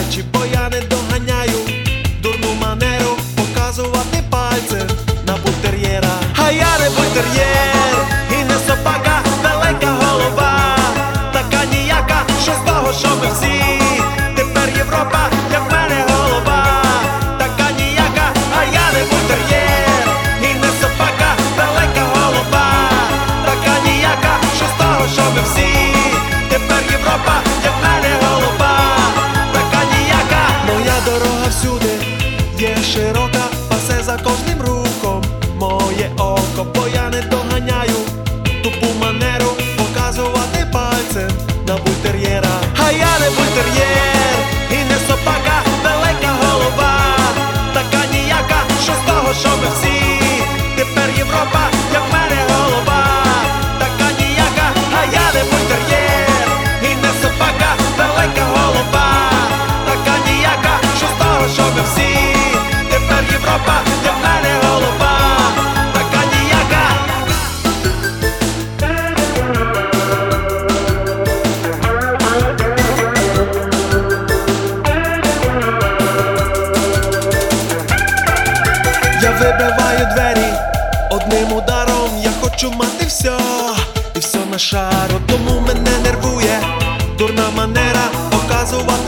плечі, бо я не доганяю дурну манеру показувати пальцем на бультер'єра. А я не бультер'єр і не собака, велика голова, така ніяка, що з того, що ми всі. Тепер Європа, як в мене голова, така ніяка, а я не бультер'єр і не собака, велика голова, така ніяка, що з того, що ми всі. Тепер Європа, як в мене голова, така ніяка. Моя дорога всюди є широка, пасе за кожним рухом моє око, бо я не доганяю тупу манеру показувати пальцем на бультер'єра. А я не бультер'єр і не собака, велика голова, така ніяка, що з того, що ми всі. Тепер Європа, як в мене голова, така ніяка, а я не бультер'єр і не собака, велика голова, така ніяка, що з того, що ми всі. Тепер Європа, як в мене голова, така ніяка. Я вибиваю двері одним ударом, я хочу мати все, і все на шару. Тому мене нервує дурна манера показувати